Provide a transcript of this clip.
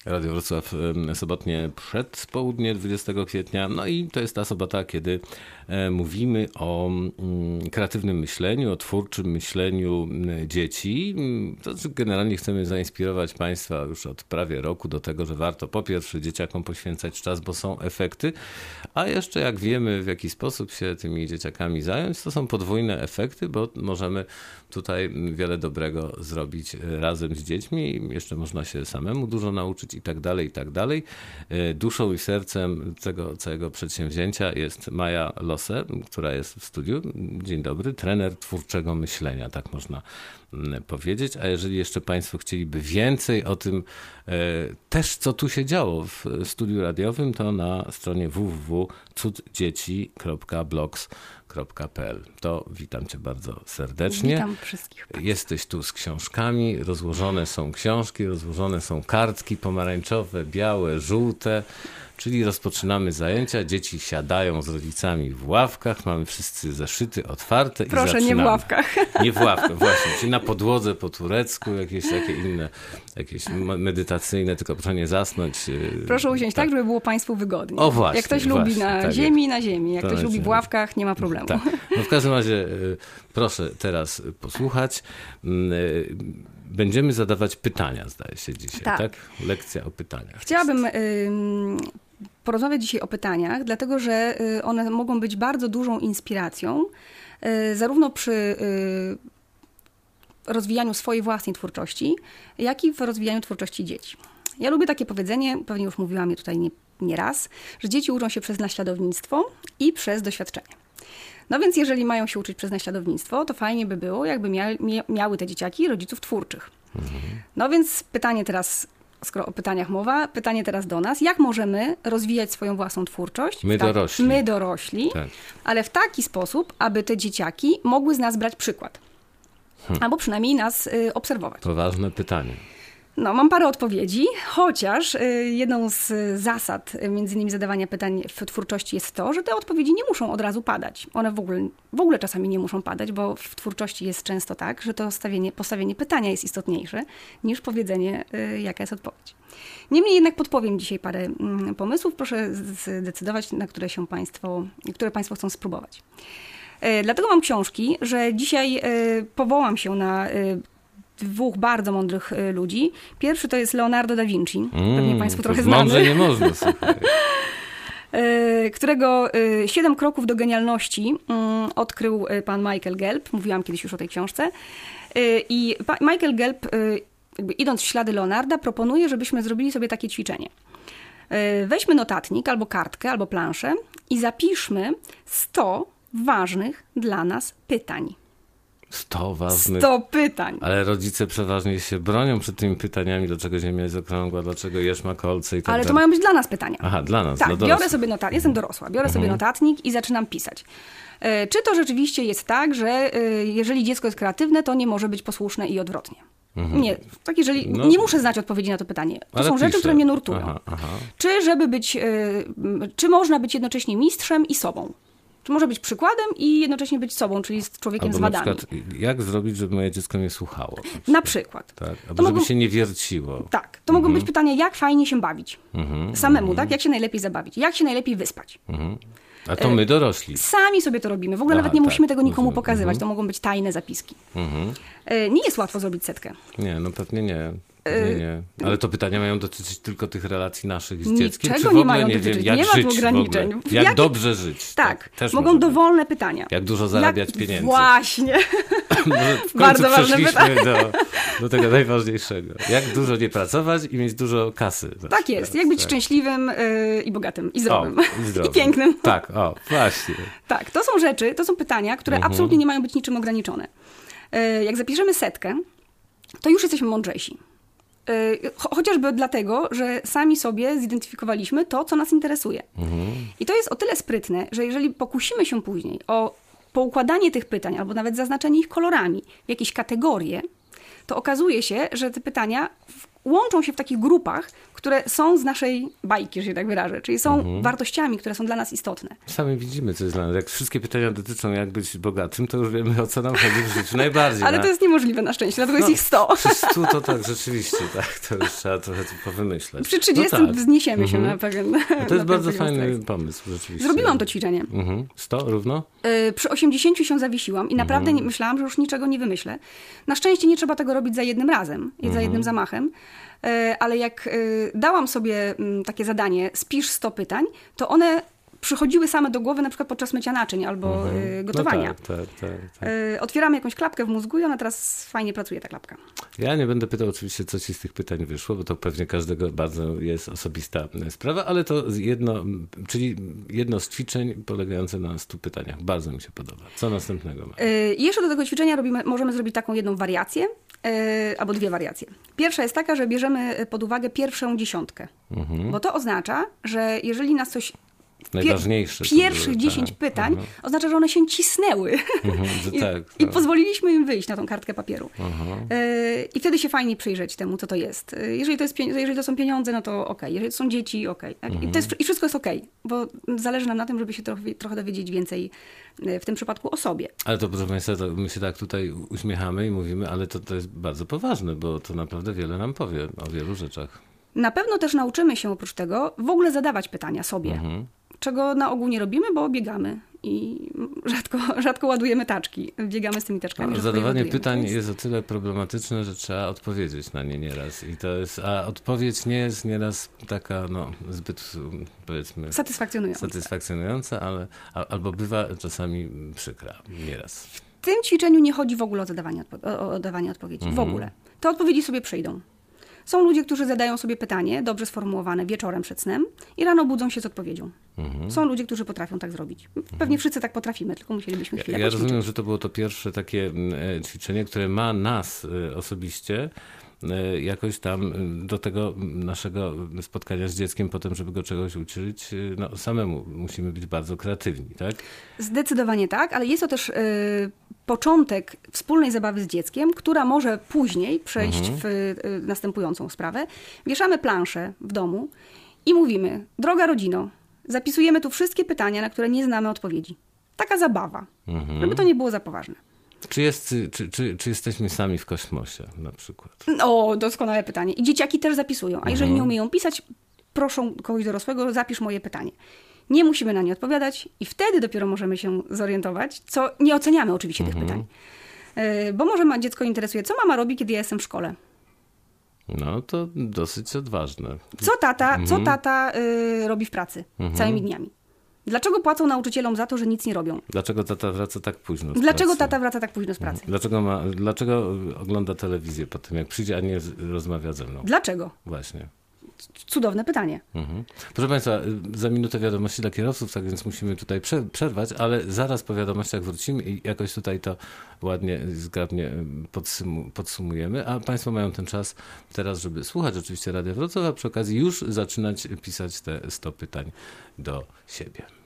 Radio Wrocław sobotnie przedpołudnie 20 kwietnia. No i to jest ta sobota, kiedy mówimy o kreatywnym myśleniu, o twórczym myśleniu dzieci. To znaczy generalnie chcemy zainspirować Państwa już od prawie roku do tego, że warto po pierwsze dzieciakom poświęcać czas, bo są efekty, a jeszcze jak wiemy, w jaki sposób się tymi dzieciakami zająć, to są podwójne efekty, bo możemy tutaj wiele dobrego zrobić razem z dziećmi. Jeszcze można się samemu dużo nauczyć i tak dalej, i tak dalej. Duszą i sercem tego całego przedsięwzięcia jest Maja Lose, która jest w studiu. Dzień dobry, trener twórczego myślenia, tak można powiedzieć. A jeżeli jeszcze Państwo chcieliby więcej o tym też, co tu się działo w studiu radiowym, to na stronie www.cuddzieci.blogs.pl. To witam Cię bardzo serdecznie. Witam wszystkich. Jesteś tu z książkami, rozłożone są książki, rozłożone są kartki pomarańczowe, białe, żółte, czyli rozpoczynamy zajęcia, dzieci siadają z rodzicami w ławkach, mamy wszyscy zeszyty otwarte. Proszę, i zaczynamy. Nie w ławkach. Nie w ławkach, właśnie, czyli na podłodze po turecku, jakieś takie inne, jakieś medytacyjne, tylko proszę nie zasnąć. Proszę usiąść tak, żeby było Państwu wygodnie. O właśnie. Jak ktoś lubi na ziemi, na ziemi. Jak ktoś lubi w ławkach, nie ma problemu. Tak. No w każdym razie proszę teraz posłuchać. Będziemy zadawać pytania, zdaje się dzisiaj, tak? Lekcja o pytaniach. Chciałabym porozmawiać dzisiaj o pytaniach, dlatego że one mogą być bardzo dużą inspiracją, zarówno przy rozwijaniu swojej własnej twórczości, jak i w rozwijaniu twórczości dzieci. Ja lubię takie powiedzenie, pewnie już mówiłam je tutaj nie raz, że dzieci uczą się przez naśladownictwo i przez doświadczenie. No więc jeżeli mają się uczyć przez naśladownictwo, to fajnie by było, jakby miały te dzieciaki rodziców twórczych. No więc pytanie teraz, skoro o pytaniach mowa, pytanie teraz do nas. Jak możemy rozwijać swoją własną twórczość? My dorośli, tak. Ale w taki sposób, aby te dzieciaki mogły z nas brać przykład. Albo przynajmniej nas obserwować. Poważne pytanie. No, mam parę odpowiedzi, chociaż jedną z zasad między innymi zadawania pytań w twórczości jest to, że te odpowiedzi nie muszą od razu padać. One w ogóle czasami nie muszą padać, bo w twórczości jest często tak, że to postawienie pytania jest istotniejsze niż powiedzenie, jaka jest odpowiedź. Niemniej jednak podpowiem dzisiaj parę pomysłów. Proszę zdecydować, na które Państwo chcą spróbować. Dlatego mam książki, że dzisiaj powołam się na dwóch bardzo mądrych ludzi. Pierwszy to jest Leonardo da Vinci. Pewnie Państwo trochę znamy. Mądrze nie można, słuchaj. Którego 7 kroków do genialności odkrył pan Michael Gelb. Mówiłam kiedyś już o tej książce. I Michael Gelb, idąc w ślady Leonarda, proponuje, żebyśmy zrobili sobie takie ćwiczenie. Weźmy notatnik, albo kartkę, albo planszę i zapiszmy 100 ważnych dla nas pytań. 100 ważnych. 100 pytań. Ale rodzice przeważnie się bronią przed tymi pytaniami, dlaczego Ziemia jest okrągła, dlaczego jesz ma kolce i tak dalej. Ale to mają być dla nas pytania. Aha, dla nas, tak, dla dorosłych. Biorę sobie notatnik, jestem dorosła, biorę sobie notatnik i zaczynam pisać. Czy to rzeczywiście jest tak, że jeżeli dziecko jest kreatywne, to nie może być posłuszne i odwrotnie? Nie, tak jeżeli nie muszę znać odpowiedzi na to pytanie. To są rzeczy, które mnie nurtują. Czy można być jednocześnie mistrzem i sobą? Czy może być przykładem i jednocześnie być sobą, czyli z człowiekiem albo z wadami. Na przykład, jak zrobić, żeby moje dziecko mnie słuchało? Na przykład. Tak, albo żeby się nie wierciło. Tak, to mogą być pytania, jak fajnie się bawić samemu, tak? Jak się najlepiej zabawić, jak się najlepiej wyspać. A to my dorośli. Sami sobie to robimy. W ogóle nawet nie musimy tego nikomu pokazywać. To mogą być tajne zapiski. Nie jest łatwo zrobić setkę. Nie, no pewnie nie. Nie. Ale to pytania mają dotyczyć tylko tych relacji naszych z dzieckiem? Niczego nie mają dotyczyć. Jak nie żyć ma tu ograniczeń. Jak dobrze żyć. Tak. Mogą dowolne pytania. Jak dużo zarabiać pieniędzy. Właśnie. W końcu przeszliśmy do tego najważniejszego. Jak dużo nie pracować i mieć dużo kasy. Tak jest. Jak być szczęśliwym i bogatym. I zdrowym. I pięknym. Tak, właśnie. Tak. To są pytania, które absolutnie nie mają być niczym ograniczone. Jak zapiszemy 100, to już jesteśmy mądrzejsi. Chociażby dlatego, że sami sobie zidentyfikowaliśmy to, co nas interesuje. I to jest o tyle sprytne, że jeżeli pokusimy się później o poukładanie tych pytań, albo nawet zaznaczenie ich kolorami w jakieś kategorie, to okazuje się, że te pytania łączą się w takich grupach, które są z naszej bajki, że się tak wyrażę, czyli są wartościami, które są dla nas istotne. Sami widzimy, co jest dla nas. Jak wszystkie pytania dotyczą jak być bogatym, to już wiemy, o co nam chodzi w życiu najbardziej. Ale to jest niemożliwe na szczęście, dlatego jest ich 100. Przy 100 to tak, rzeczywiście, tak, to już trzeba trochę powymyśleć. Przy 30 wzniesiemy się na pewien To jest bardzo fajny pomysł, rzeczywiście. Zrobiłam to ćwiczenie. 100 równo? Przy 80 się zawiesiłam i naprawdę myślałam, że już niczego nie wymyślę. Na szczęście nie trzeba tego robić za jednym razem, za jednym zamachem, ale jak dałam sobie takie zadanie, spisz 100 pytań, to one przychodziły same do głowy na przykład podczas mycia naczyń albo gotowania. No tak. Otwieramy jakąś klapkę w mózgu i ona teraz fajnie pracuje, ta klapka. Ja nie będę pytał oczywiście, co ci z tych pytań wyszło, bo to pewnie każdego bardzo jest osobista sprawa, ale to jedno z ćwiczeń polegające na 100 pytaniach. Bardzo mi się podoba. Co następnego ma? Jeszcze do tego ćwiczenia możemy zrobić taką jedną wariację, albo 2 wariacje. Pierwsza jest taka, że bierzemy pod uwagę pierwszą 10, bo to oznacza, że jeżeli nas coś Najważniejsze. Pierwszych 10 pytań oznacza, że one się cisnęły i pozwoliliśmy im wyjść na tą kartkę papieru. I wtedy się fajnie przyjrzeć temu, co to jest. Jeżeli to są pieniądze, no to okej. Jeżeli to są dzieci, okej. I wszystko jest okej, bo zależy nam na tym, żeby się trochę dowiedzieć więcej w tym przypadku o sobie. Ale to, proszę Państwa, my się tak tutaj uśmiechamy i mówimy, ale to jest bardzo poważne, bo to naprawdę wiele nam powie o wielu rzeczach. Na pewno też nauczymy się oprócz tego w ogóle zadawać pytania sobie. Czego na ogół nie robimy, bo biegamy i rzadko ładujemy taczki. Biegamy z tymi taczkami. Zadawanie pytań jest o tyle problematyczne, że trzeba odpowiedzieć na nie nieraz. A odpowiedź nie jest nieraz taka zbyt, powiedzmy, satysfakcjonująca, albo bywa czasami przykra nieraz. W tym ćwiczeniu nie chodzi w ogóle o dawanie odpowiedzi. W ogóle. Te odpowiedzi sobie przyjdą. Są ludzie, którzy zadają sobie pytanie, dobrze sformułowane, wieczorem przed snem i rano budzą się z odpowiedzią. Są ludzie, którzy potrafią tak zrobić. Pewnie wszyscy tak potrafimy, tylko musielibyśmy chwilę poćwiczyć. Ja rozumiem, że to było to pierwsze takie ćwiczenie, które ma nas osobiście jakoś tam do tego naszego spotkania z dzieckiem potem, żeby go czegoś uczyć, samemu musimy być bardzo kreatywni, tak? Zdecydowanie tak, ale jest to też początek wspólnej zabawy z dzieckiem, która może później przejść w następującą sprawę. Wieszamy planszę w domu i mówimy: droga rodzino, zapisujemy tu wszystkie pytania, na które nie znamy odpowiedzi. Taka zabawa, żeby to nie było za poważne. Czy jesteśmy sami w kosmosie na przykład? O, doskonałe pytanie. I dzieciaki też zapisują. A jeżeli nie umieją pisać, proszą kogoś dorosłego, zapisz moje pytanie. Nie musimy na nie odpowiadać i wtedy dopiero możemy się zorientować, co nie oceniamy oczywiście tych pytań. Bo może dziecko interesuje, co mama robi, kiedy ja jestem w szkole. No to dosyć odważne. Co tata robi w pracy całymi dniami? Dlaczego płacą nauczycielom za to, że nic nie robią? Dlaczego tata wraca tak późno z pracy? Dlaczego ogląda telewizję po tym, jak przyjdzie, a nie rozmawia ze mną? Dlaczego? Właśnie. Cudowne pytanie. Proszę Państwa, za minutę wiadomości dla kierowców, tak więc musimy tutaj przerwać, ale zaraz po wiadomościach wrócimy i jakoś tutaj to ładnie, zgrabnie podsumujemy, a Państwo mają ten czas teraz, żeby słuchać oczywiście Radia Wrocław, a przy okazji już zaczynać pisać te 100 pytań do siebie.